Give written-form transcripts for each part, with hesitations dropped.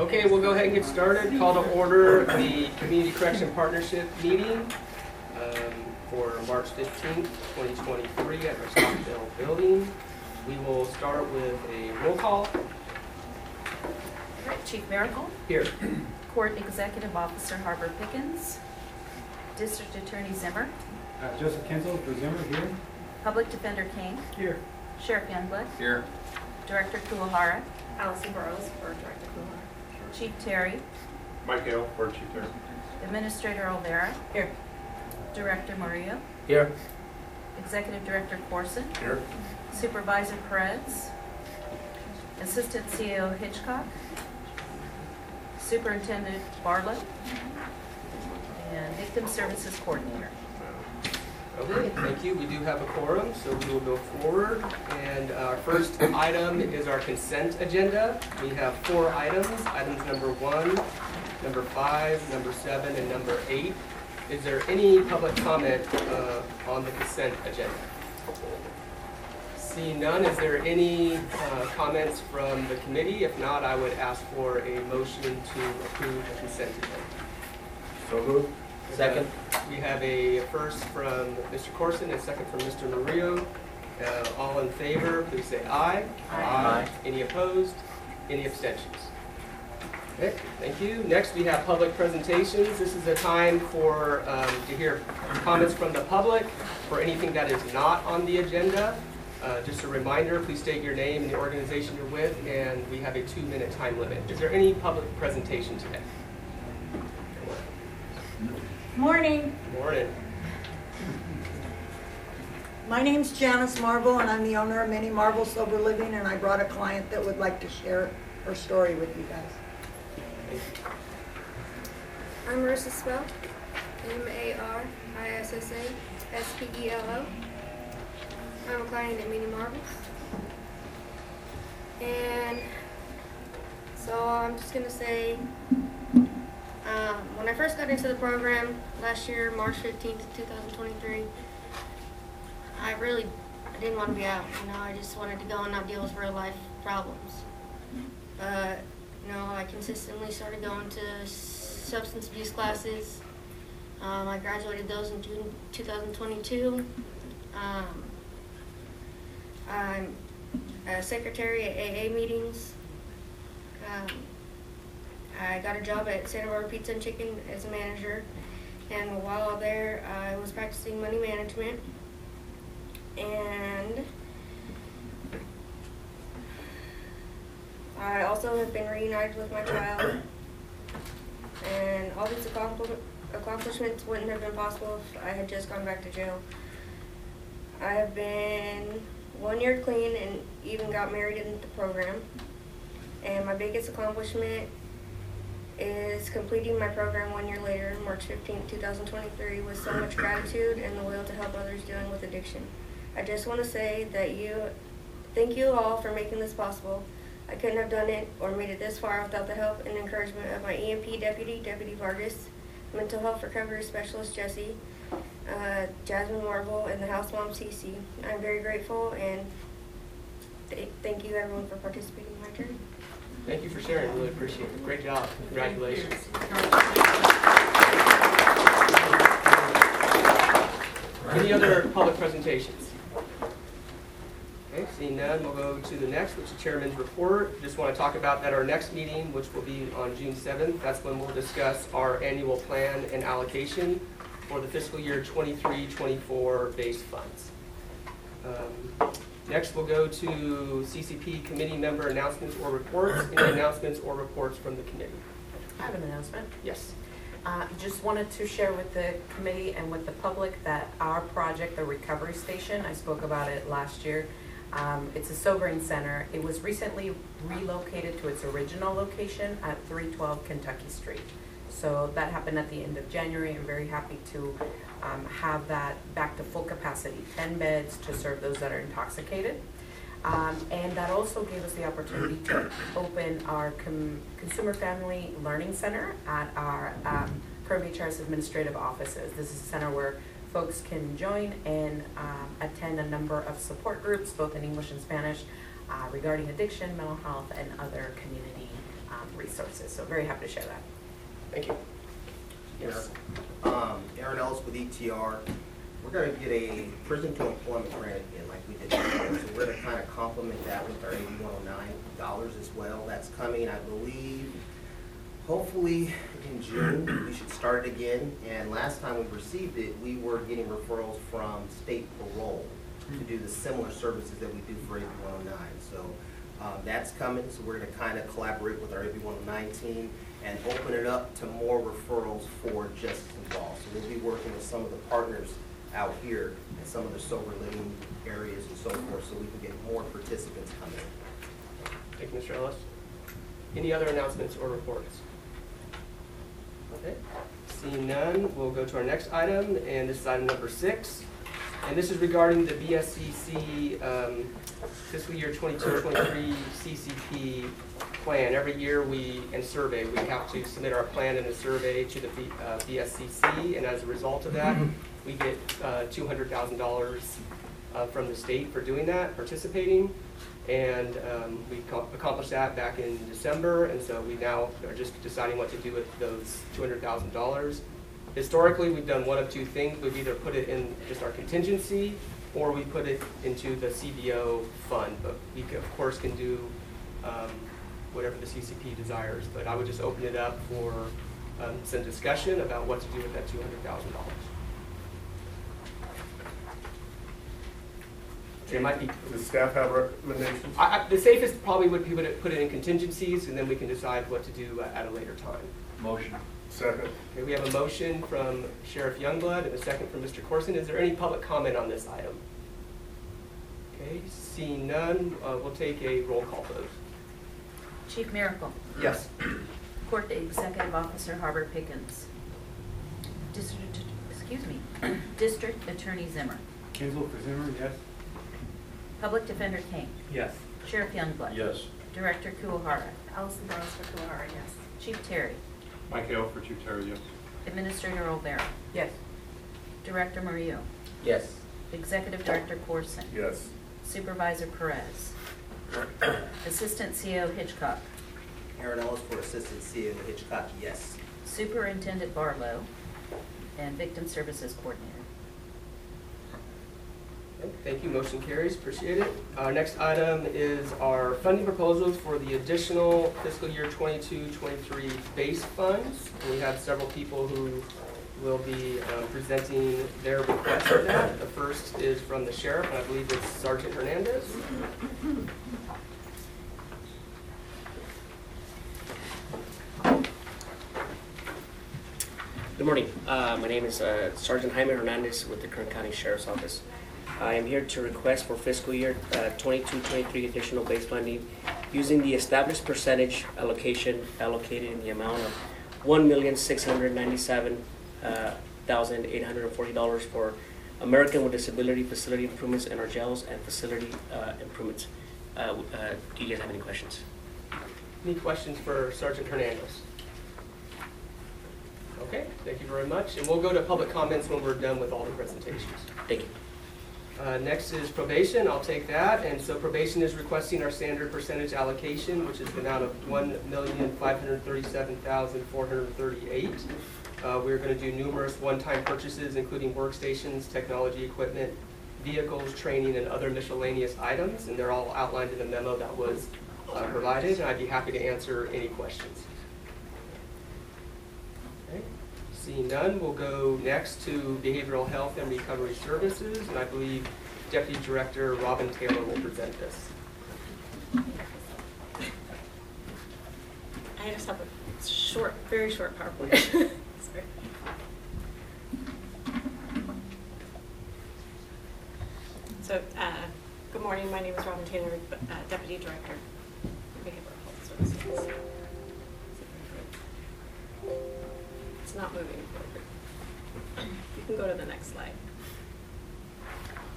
Okay, we'll go ahead and get started. Call to order the Community Correction Partnership meeting for March 15th, 2023 at our Stockdale building. We will start with a roll call. All right, Chief Miracle. Here. Court Executive Officer Harper Pickens. District Attorney Zimmer. Joseph Kinzel for Zimmer here. Public Defender Kane. Here. Sheriff Youngblood. Here. Director Kuwahara. Allison Burrows for Director Kuwahara. Chief Terry. Mike Hale for Chief Terry. Administrator Olvera. Here. Director Murillo. Here. Executive Director Corson. Here. Supervisor Perez. Assistant CEO Hitchcock. Superintendent Barlow. And Victim Services Coordinator. Okay, thank you. We do have a quorum, so we will go forward. And our first item is our consent agenda. We have 4 items. Items number 1, number 5, number 7, and number 8. Is there any public comment on the consent agenda? Seeing none, is there any comments from the committee? If not, I would ask for a motion to approve the consent agenda. So moved. Second. We have a first from Mr. Corson and a second from Mr. Murillo. All in favor, please say aye. Aye. Any opposed? Any abstentions? Okay, thank you. Next, we have public presentations. This is a time for to hear comments from the public for anything that is not on the agenda. Just a reminder, please state your name and the organization you're with, and we have a 2-minute time limit. Is there any public presentation today? Morning. Morning. My name's Janice Marble, and I'm the owner of Mini Marble Sober Living, and I brought a client that would like to share her story with you guys. I'm Marissa Spell, M-A-R-I-S-S-A-S-P-E-L-O. I'm a client at Mini Marbles. And so I'm just going to say, when I first got into the program last year, March 15th, 2023, I didn't want to be out. I just wanted to go and not deal with real life problems. But I consistently started going to substance abuse classes. I graduated those in June 2022. I'm a secretary at AA meetings. I got a job at Santa Barbara Pizza and Chicken as a manager, and while there, I was practicing money management. And I also have been reunited with my child, and all these accomplishments wouldn't have been possible if I had just gone back to jail. I have been 1 year clean and even got married in the program, and my biggest accomplishment is completing my program 1 year later, March 15, 2023, with so much gratitude and the will to help others dealing with addiction. I just want to say that thank you all for making this possible. I couldn't have done it or made it this far without the help and encouragement of my EMP deputy, Deputy Vargas, mental health recovery specialist Jesse, Jasmine Marble, and the house mom Cece. I'm very grateful, and thank you everyone for participating in my journey. Thank you for sharing. Really appreciate it. Great job. Congratulations. Any other public presentations? Okay, seeing none, we'll go to the next, which is Chairman's Report. Just want to talk about that our next meeting, which will be on June 7th, that's when we'll discuss our annual plan and allocation for the fiscal year 23-24 base funds. Next, we'll go to CCP committee member announcements or reports. Any announcements or reports from the committee? I have an announcement. Yes. Just wanted to share with the committee and with the public that our project, the Recovery Station, I spoke about it last year. It's a sobering center. It was recently relocated to its original location at 312 Kentucky Street. So that happened at the end of January. I'm very happy to have that back to full capacity, 10 beds to serve those that are intoxicated. And that also gave us the opportunity to open our Consumer Family Learning Center at our Curve HRS administrative offices. This is a center where folks can join and attend a number of support groups, both in English and Spanish, regarding addiction, mental health, and other community resources. So very happy to share that. Thank you. Yes. Aaron Ellis with ETR. We're going to get a prison to employment grant again like we did before. So we're going to kind of complement that with our $8109 as well. That's coming, I believe, hopefully in June. We should start it again. And last time we received it, we were getting referrals from state parole to do the similar services that we do for AB 109. So that's coming. So we're going to kind of collaborate with our AB 109 team and open it up to more referrals for justice involved. So we'll be working with some of the partners out here and some of the sober living areas and so forth, so we can get more participants coming in. Thank you, Mr. Ellis. Any other announcements or reports? Okay. Seeing none, we'll go to our next item, and this is item number 6. And this is regarding the BSCC fiscal year 22-23 CCP plan. Every year we have to submit our plan and a survey to the BSCC, and as a result of that, we get $200,000 from the state for doing that, participating. And we accomplished that back in December, and so we now are just deciding what to do with those $200,000. Historically, we've done one of two things. We've either put it in just our contingency, or we put it into the CBO fund. But we, of course, can do whatever the CCP desires. But I would just open it up for some discussion about what to do with that $200,000. It might be. Does staff have recommendations? The safest probably would be to put it in contingencies, and then we can decide what to do at a later time. Motion. Second. Okay, we have a motion from Sheriff Youngblood and a second from Mr. Corson. Is there any public comment on this item? Okay, seeing none, we'll take a roll call vote. Chief Miracle. Yes. Court Executive Officer Harbor Pickens. District Attorney Zimmer. Kinsel for Zimmer, yes. Public Defender King. Yes. Sheriff Youngblood. Yes. Director Kuwahara. Allison Burns for Kuwahara, yes. Chief Terry. Mike Hale for Chief Terry, yes. Administrator Olvera. Yes. Director Murillo. Yes. Executive Director Corson. Yes. Supervisor Perez. Assistant CEO Hitchcock. Aaron Ellis for Assistant CEO Hitchcock, yes. Superintendent Barlow. And Victim Services Coordinator. Okay, thank you. Motion carries. Appreciate it. Our next item is our funding proposals for the additional fiscal year 22-23 base funds. We have several people who will be presenting their request for that. The first is from the sheriff, and I believe it's Sergeant Hernandez. Good morning. My name is Sergeant Jaime Hernandez with the Kern County Sheriff's Office. I am here to request for fiscal year 22-23 additional base funding using the established percentage allocation allocated in the amount of $1,697,840 for American with Disability facility improvements in our jails and facility improvements. Do you guys have any questions? Any questions for Sergeant Hernandez? Okay, thank you very much. And we'll go to public comments when we're done with all the presentations. Thank you. Next is probation. I'll take that. And so probation is requesting our standard percentage allocation, which is the amount of $1,537,438. We're going to do numerous one-time purchases, including workstations, technology equipment, vehicles, training, and other miscellaneous items. And they're all outlined in the memo that was provided. And I'd be happy to answer any questions. Seeing none, we'll go next to Behavioral Health and Recovery Services, and I believe Deputy Director Robin Taylor will present this. I just have a short, very short PowerPoint. Sorry. So, good morning. My name is Robin Taylor, Deputy Director of Behavioral Health Services. It's not moving forward. You can go to the next slide.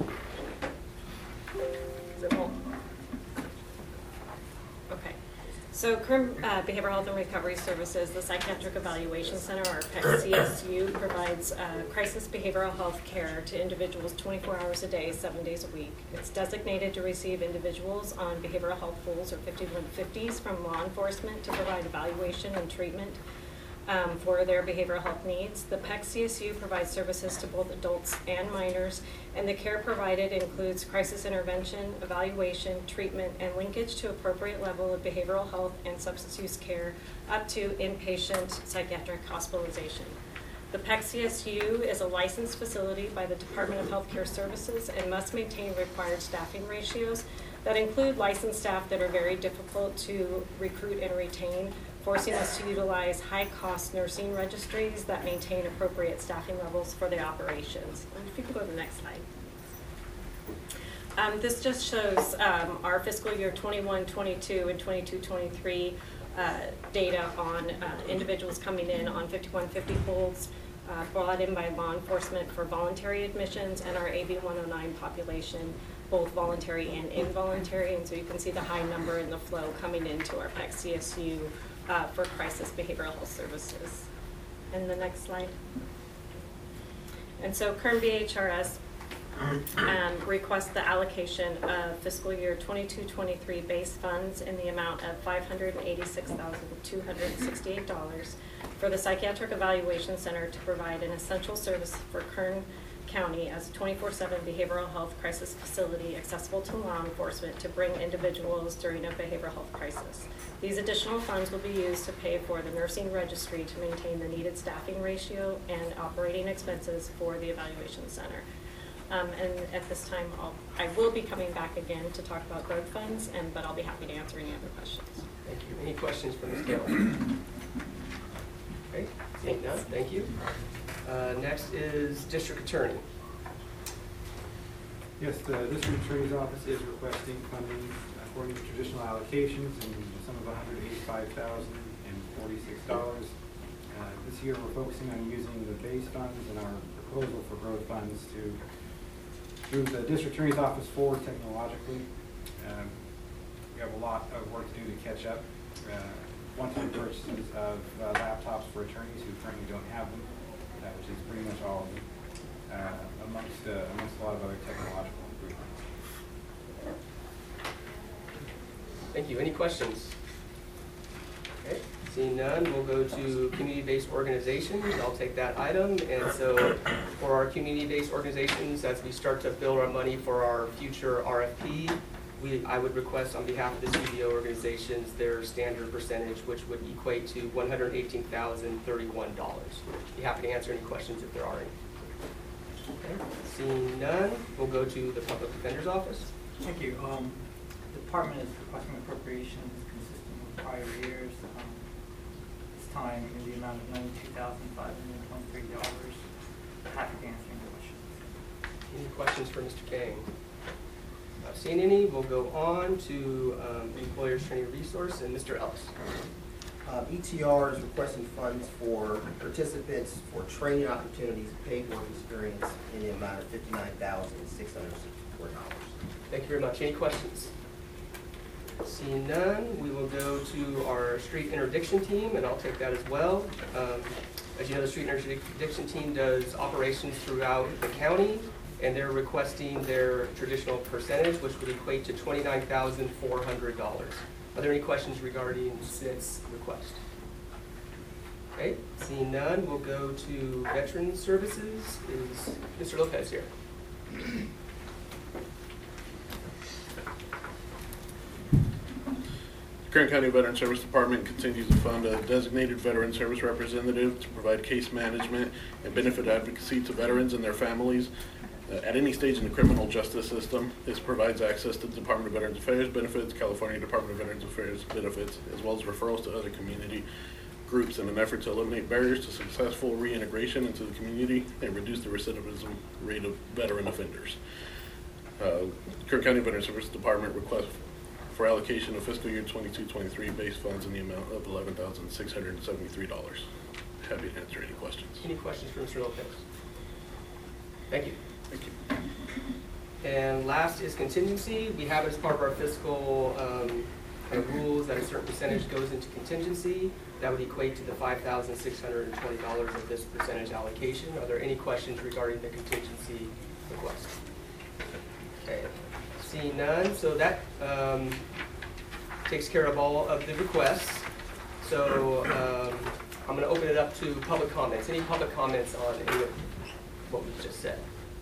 It won't. Okay. So Kern Behavioral Health and Recovery Services, the Psychiatric Evaluation Center, or PEC-CSU, provides crisis behavioral health care to individuals 24 hours a day, 7 days a week. It's designated to receive individuals on behavioral health pools or 5150s from law enforcement to provide evaluation and treatment for their behavioral health needs. The PEC-CSU provides services to both adults and minors, and the care provided includes crisis intervention, evaluation, treatment, and linkage to appropriate level of behavioral health and substance use care up to inpatient psychiatric hospitalization. The PEC-CSU is a licensed facility by the Department of Healthcare Services and must maintain required staffing ratios that include licensed staff that are very difficult to recruit and retain, forcing us to utilize high-cost nursing registries that maintain appropriate staffing levels for the operations. And if you can go to the next slide. This just shows our fiscal year 21-22 and 22-23 data on individuals coming in on 5150 pools brought in by law enforcement for voluntary admissions, and our AB 109 population, both voluntary and involuntary. And so you can see the high number in the flow coming into our PEC-CSU for crisis behavioral health services. And the next slide. And so Kern BHRS requests the allocation of fiscal year 22-23 base funds in the amount of $586,268 for the Psychiatric Evaluation Center to provide an essential service for Kern County as a 24/7 behavioral health crisis facility accessible to law enforcement to bring individuals during a behavioral health crisis. These additional funds will be used to pay for the nursing registry to maintain the needed staffing ratio and operating expenses for the evaluation center. And at this time, I will be coming back again to talk about growth funds, but I'll be happy to answer any other questions. Thank you. Any questions for Ms. Gale? Okay, seeing none, thank you. Next is District Attorney. Yes, the District Attorney's Office is requesting funding according to traditional allocations in the sum of $185,046. This year we're focusing on using the base funds and our proposal for growth funds to move the District Attorney's Office forward technologically. We have a lot of work to do to catch up. One-time purchases of laptops for attorneys who currently don't have them, which is pretty much all of them, amongst a lot of other technological improvements. Thank you. Any questions? Okay, seeing none, we'll go to community-based organizations. I'll take that item. And so for our community-based organizations, as we start to build our money for our future RFP, I would request on behalf of the CBO organizations their standard percentage, which would equate to $118,031. Be happy to answer any questions if there are any. Okay. Seeing none, we'll go to the Public Defender's Office. Thank you. The department is requesting appropriations consistent with prior years. This time in the amount of $92,523. Happy to answer any questions. Any questions for Mr. Kang? Not seeing any. We'll go on to Employers Training Resource and Mr. Ellis. ETR is requesting funds for participants for training opportunities, paid work experience in the amount of $59,664. Thank you very much. Any questions? Seeing none, we will go to our street interdiction team, and I'll take that as well. As you know, the street interdiction team does operations throughout the county, and they're requesting their traditional percentage, which would equate to $29,400. Are there any questions regarding this request? Okay, seeing none, we'll go to Veterans Services. Is Mr. Lopez here? Kern County Veteran Service Department continues to fund a designated veteran service representative to provide case management and benefit advocacy to veterans and their families at any stage in the criminal justice system. This provides access to the Department of Veterans Affairs benefits, California Department of Veterans Affairs benefits, as well as referrals to other community groups in an effort to eliminate barriers to successful reintegration into the community and reduce the recidivism rate of veteran offenders. Kern County Veteran Service Department requests for allocation of fiscal year 22-23 base funds in the amount of $11,673. Happy to answer any questions. Any questions for Mr. Lopez? Thank you. Thank you. And last is contingency. We have it as part of our fiscal rules that a certain percentage goes into contingency. That would equate to the $5,620 of this percentage allocation. Are there any questions regarding the contingency request? Okay, seeing none, so that takes care of all of the requests. So I'm going to open it up to public comments. Any public comments on any of what we just said?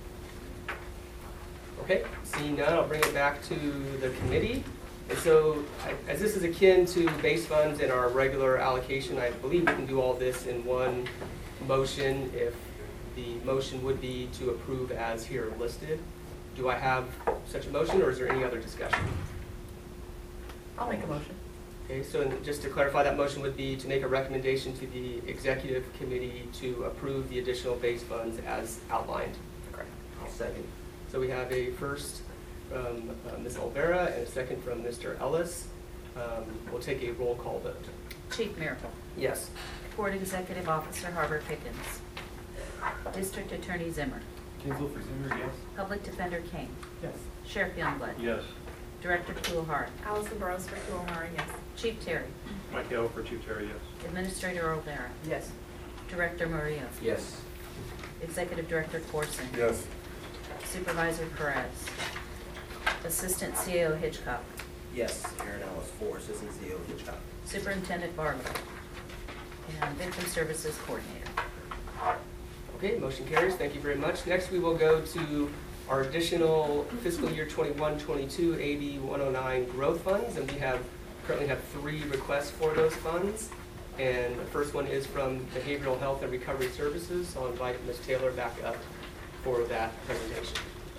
Okay, seeing none, I'll bring it back to the committee. And so, as this is akin to base funds and our regular allocation, I believe we can do all this in one motion if the motion would be to approve as here listed. Do I have such a motion, or is there any other discussion? I'll make a motion. Okay, so just to clarify, that motion would be to make a recommendation to the executive committee to approve the additional base funds as outlined. Correct. I'll second. So we have a first from Ms. Olvera and a second from Mr. Ellis. We'll take a roll call vote. Chief Miracle. Yes. Board Executive Officer Harbor Pickens. District Attorney Zimmer. Kinsel for Zimmer, yes. Public Defender King. Yes. Sheriff Youngblood. Yes. Director Kuhar. Allison Burrows for Kuhar, yes. Chief Terry. Mike Hill for Chief Terry, yes. Administrator Olvera. Yes. Director Murillo. Yes. Executive Director Corson. Yes. Supervisor Perez. Assistant CEO Hitchcock. Yes. Aaron Ellis for Assistant CEO Hitchcock. Superintendent Barlow. And Victim Services Coordinator. Okay, motion carries. Thank you very much. Next, we will go to our additional fiscal year 21-22 AB 109 growth funds, and we currently have 3 requests for those funds. And the first one is from Behavioral Health and Recovery Services. So I'll invite Ms. Taylor back up for that presentation.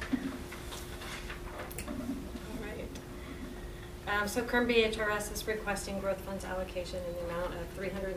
All right. So Kern BHRS is requesting growth funds allocation in the amount of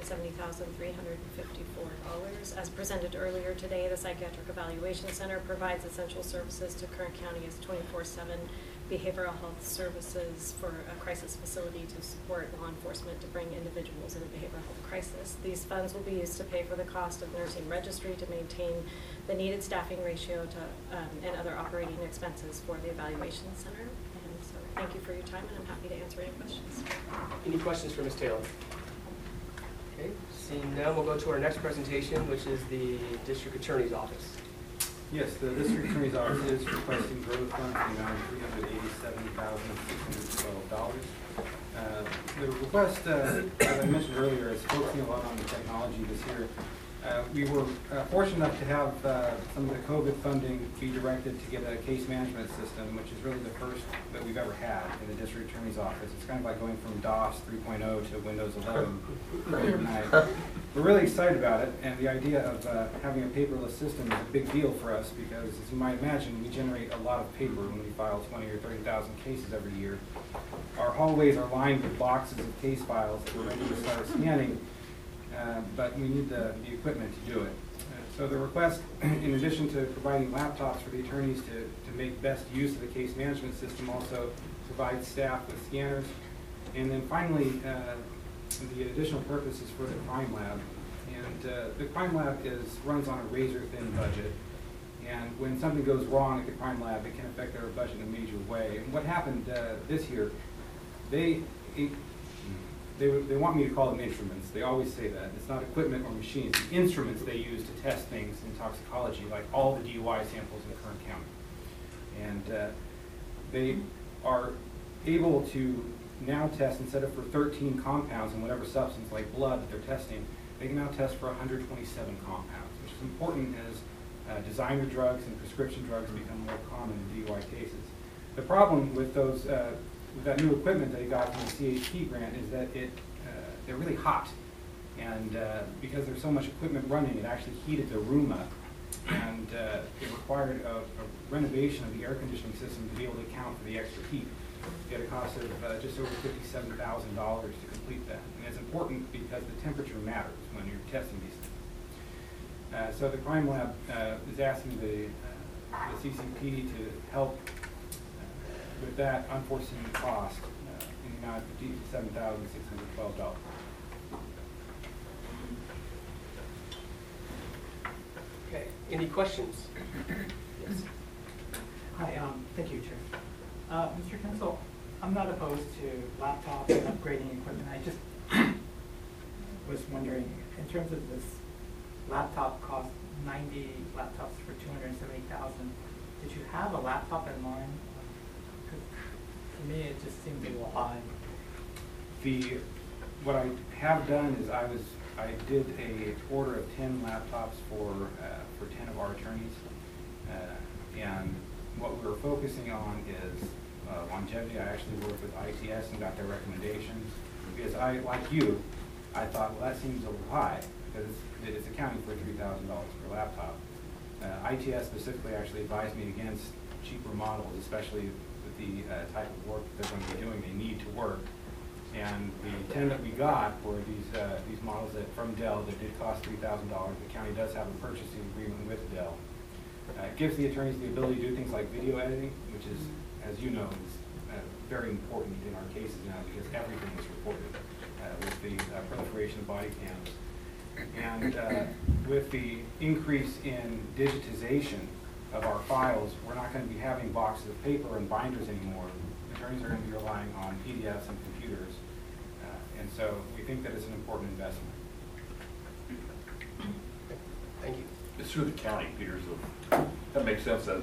$370,354. As presented earlier today, the Psychiatric Evaluation Center provides essential services to Kern County as 24/7 behavioral health services for a crisis facility to support law enforcement to bring individuals in a behavioral health crisis. These funds will be used to pay for the cost of nursing registry to maintain the needed staffing ratio and other operating expenses for the evaluation center. And so thank you for your time, and I'm happy to answer any questions. Any questions for Ms. Taylor? Okay, seeing none, we'll go to our next presentation, which is the District Attorney's Office. Yes, the District Attorney's Office is requesting growth funds in the amount of $387,612. The request, as I mentioned earlier, is focusing a lot on the technology this year. We were fortunate enough to have some of the COVID funding be directed to get a case management system, which is really the first that we've ever had in the District Attorney's Office. It's kind of like going from DOS 3.0 to Windows 11 overnight. We're really excited about it, and the idea of having a paperless system is a big deal for us because, as you might imagine, we generate a lot of paper when we file 20 or 30,000 cases every year. Our hallways are lined with boxes of case files that we're ready to start scanning, but we need the equipment to do it. So the request, in addition to providing laptops for the attorneys to make best use of the case management system, also provides staff with scanners. And then finally, the additional purpose is for the crime lab. And the crime lab runs on a razor-thin budget. And when something goes wrong at the crime lab, it can affect our budget in a major way. And what happened this year, they want me to call them instruments. They always say that. It's not equipment or machines. The instruments they use to test things in toxicology, like all the DUI samples in Kern County. And they are able to now test, instead of for 13 compounds in whatever substance like blood that they're testing, they can now test for 127 compounds, which is important as designer drugs and prescription drugs become more common in DUI cases. The problem with those with that new equipment they got from the CHP grant is that they're really hot, and because there's so much equipment running, it actually heated the room up, and it required a renovation of the air conditioning system to be able to account for the extra heat. It had a cost of just over $57,000 to complete that, and it's important because the temperature matters when you're testing these things. So the crime lab is asking the CCP to help with that unforeseen cost in the amount of $57,612. Okay, any questions? Yes. Hi, thank you, Chair. Mr. Kinsel, I'm not opposed to laptops and upgrading equipment. I just was wondering, in terms of this laptop cost, 90 laptops for $270,000. Did you have a laptop in mind? 'Cause to me, it just seems a little high. What I have done is I did a order of 10 laptops for 10 of our attorneys, and what we were focusing on is longevity. I actually worked with ITS and got their recommendations because like you, I thought, well, that seems a little high because it's accounting for $3,000 per laptop. ITS specifically actually advised me against cheaper models, especially with the type of work that they're going to be doing. They need to work. And the 10 that we got were these models from Dell that did cost $3,000. The county does have a purchasing agreement with Dell. It gives the attorneys the ability to do things like video editing, which is, as you know, is very important in our cases now because everything is reported with the proliferation of body cams. And with the increase in digitization of our files, we're not going to be having boxes of paper and binders anymore. Attorneys are going to be relying on PDFs and computers. And so we think that it's an important investment. Thank you. It's through the county, Peter, so that makes sense, doesn't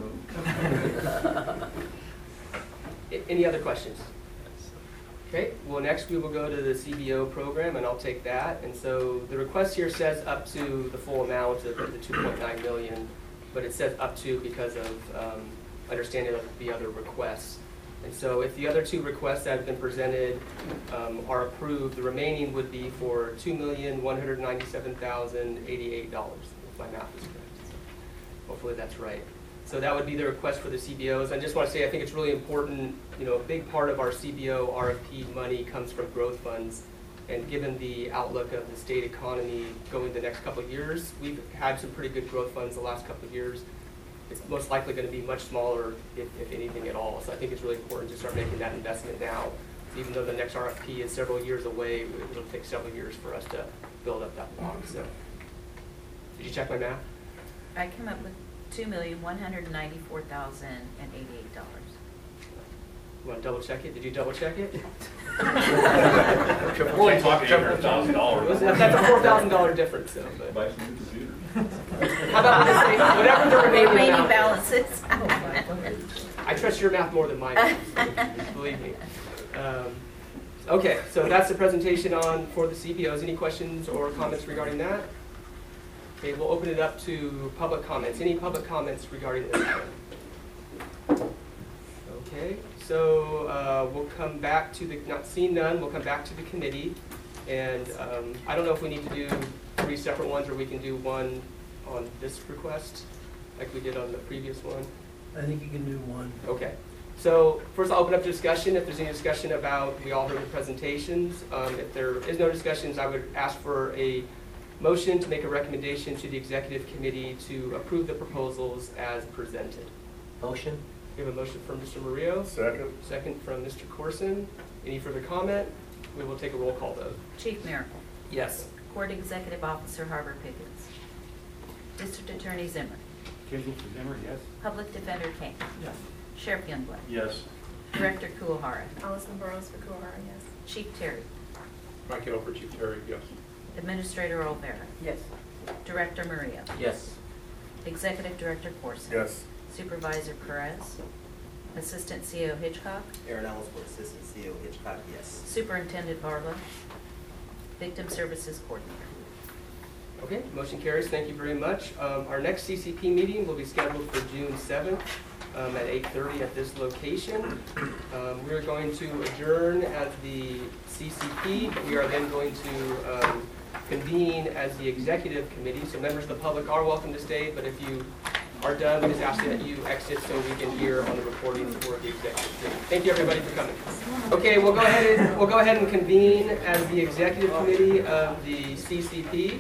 it? Any other questions? Okay, well, next we will go to the CBO program, and I'll take that. And so the request here says up to the full amount of the $2.9 million, but it says up to because of understanding of the other requests. And so if the other two requests that have been presented are approved, the remaining would be for $2,197,088, if my math is correct. So hopefully that's right. So that would be the request for the CBOs. I just want to say I think it's really important, a big part of our CBO RFP money comes from growth funds. And given the outlook of the state economy going the next couple of years, we've had some pretty good growth funds the last couple of years. It's most likely going to be much smaller, if anything at all. So I think it's really important to start making that investment now. Even though the next RFP is several years away, it'll take several years for us to build up that block. So, did you check my math? I came up with $2,194,088. You want to double check it? Did you double check it? We're only talking $800,000. That's a $4,000 difference, though. But. Buy some new computers. How about we just say whatever the remaining amount balances? I trust your math more than mine, believe me. Okay, so that's the presentation for the CBOs. Any questions or comments regarding that? Okay, we'll open it up to public comments. Any public comments regarding this item? Okay, so we'll come back to not seeing none, we'll come back to the committee. And I don't know if we need to do 3 separate ones or we can do one on this request like we did on the previous one. I think you can do one. Okay. So first I'll open up to discussion. If there's any discussion about, we all heard the presentations. If there is no discussions, I would ask for a motion to make a recommendation to the executive committee to approve the proposals as presented. Motion? We have a motion from Mr. Murillo. Second. Second from Mr. Corson. Any further comment? We will take a roll call vote. Chief Miracle. Yes. Court Executive Officer Harbor Pickens. District Attorney Zimmer. Kinsel for Zimmer, yes. Public Defender Kane. Yes. Sheriff Youngblood. Yes. Director Kuwahara. Allison Burrows for Kuwahara, yes. Chief Terry. Mike Hill for Chief Terry, yes. Administrator Olvera. Yes. Director Murillo. Yes. Executive Director Corson. Yes. Supervisor Perez. Assistant CO Hitchcock. Aaron Ellis for Assistant CO Hitchcock, yes. Superintendent Barlow. Victim Services Coordinator. Okay, motion carries. Thank you very much. Our next CCP meeting will be scheduled for June 7th at 8:30 at this location. We're going to adjourn as the CCP. We are then going to convene as the executive committee. So members of the public are welcome to stay, but if you are done, we just ask that you exit so we can hear on the recording for the executive committee. Thank you everybody for coming. Okay, we'll go ahead and convene as the executive committee of the CCP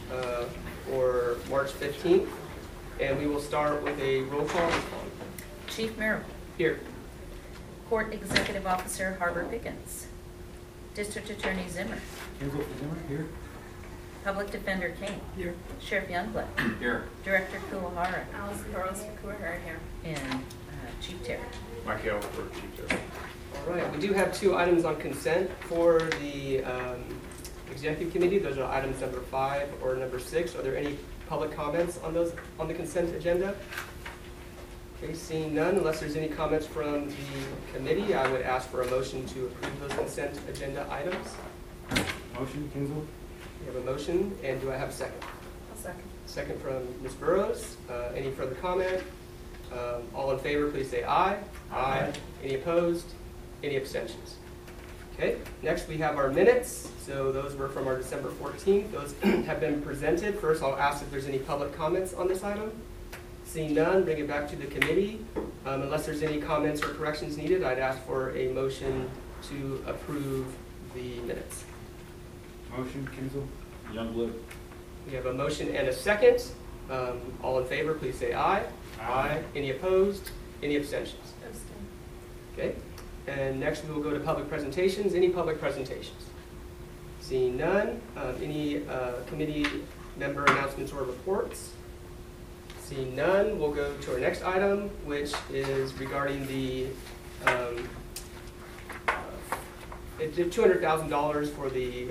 for March 15th, and we will start with a roll call. Chief Miracle. Here. Court Executive Officer Harbor Pickens. District Attorney Zimmer. Kinsel for Zimmer, here. Public Defender Kane. Here. Sheriff Youngblood. Here. Director Kuwahara. Allison Burrows for Kuwahara, here. And Chief Terry. Mike Hill for Chief Terry. All right, we do have 2 items on consent for the executive committee. Those are items number 5 or number 6. Are there any public comments on those on the consent agenda? Okay, seeing none, unless there's any comments from the committee, I would ask for a motion to approve those consent agenda items. Motion, Kinsel? We have a motion, and do I have a second? I'll second. Second from Ms. Burrows. Any further comment? All in favor, please say aye. Aye. Any opposed? Any abstentions? Okay, next we have our minutes. So those were from our December 14th. Those have been presented. First, I'll ask if there's any public comments on this item. Seeing none, bring it back to the committee. Unless there's any comments or corrections needed, I'd ask for a motion to approve the minutes. Motion, Kinsel? Youngblood. We have a motion and a second. All in favor, please say aye. Aye. Any opposed? Any abstentions? Okay. And next we will go to public presentations. Any public presentations? Seeing none. Any committee member announcements or reports? Seeing none, we'll go to our next item, which is regarding the $200,000 for the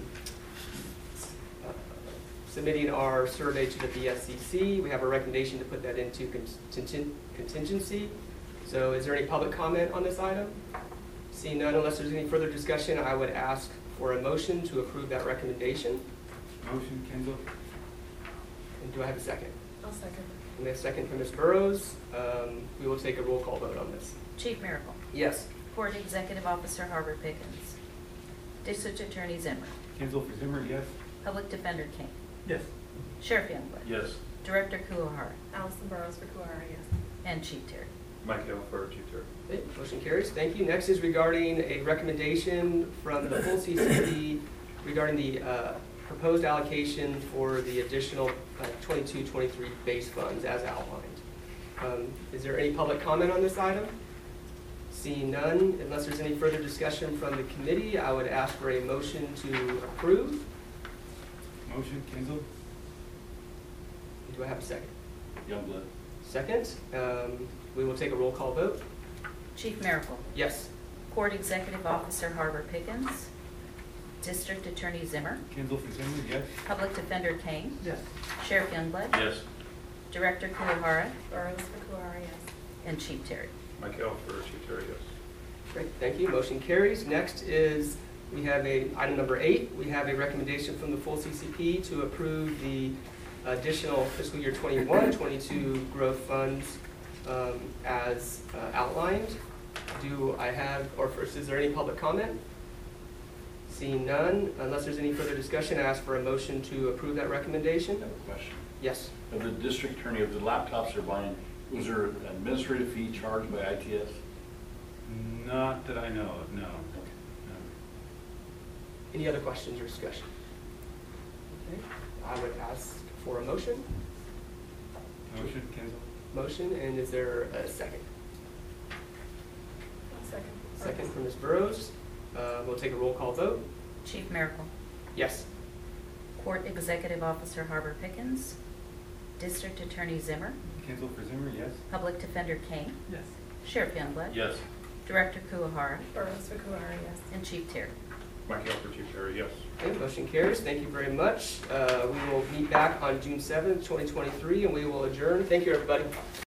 submitting our survey to the BSCC. We have a recommendation to put that into contingency. So is there any public comment on this item? Seeing none, unless there's any further discussion, I would ask for a motion to approve that recommendation. Motion, Kinsel? And do I have a second? I'll second. And a second from Ms. Burrows. We will take a roll call vote on this. Chief Miracle. Yes. Court Executive Officer Harbor Pickens. District Attorney Zimmer. Kinsel for Zimmer, yes. Public Defender King. Yes. Sheriff Youngblood. Yes. Director Kuahara. Allison Burrows for Kuahara, yes. And Chief Terry. Mike Hill for Chief Terry. Okay, motion carries. Thank you. Next is regarding a recommendation from the full CCP regarding the proposed allocation for the additional 22-23 base funds as outlined. Is there any public comment on this item? Seeing none, unless there's any further discussion from the committee, I would ask for a motion to approve. Motion, Kinsel? Do I have a second? Youngblood. Second. We will take a roll call vote. Chief Miracle. Yes. Court Executive Officer Harbor Pickens. District Attorney Zimmer. Kinsel for Zimmer, yes. Public Defender King. Yes. Sheriff Youngblood. Yes. Director Kuahara. Burrows for Kuahara, yes. And Chief Terry. Mike Hill for Chief Terry, yes. Great, thank you. Motion carries. Next is, we have item number 8. We have a recommendation from the full CCP to approve the additional fiscal year 21-22 growth funds as outlined. Do I have, or first, is there any public comment? Seeing none, unless there's any further discussion, I ask for a motion to approve that recommendation. I have a question. Yes. Of the district attorney, of the laptops they're buying, was there an administrative fee charged by ITS? Not that I know of, no. Any other questions or discussion? Okay, I would ask for a motion. Motion, Kinsel? Motion, and is there a second? Second. Second from Ms. Burrows. We'll take a roll call vote. Chief Miracle. Yes. Court Executive Officer Harbor Pickens. District Attorney Zimmer. Kinsel for Zimmer, yes. Public Defender King. Yes. Sheriff Youngblood. Yes. Director Kuahara. Burrows for Kuahara, yes. And Chief Terry. Mike Hill for Chief Terry, yes. Okay, motion carries. Thank you very much. We will meet back on June 7th, 2023, and we will adjourn. Thank you, everybody.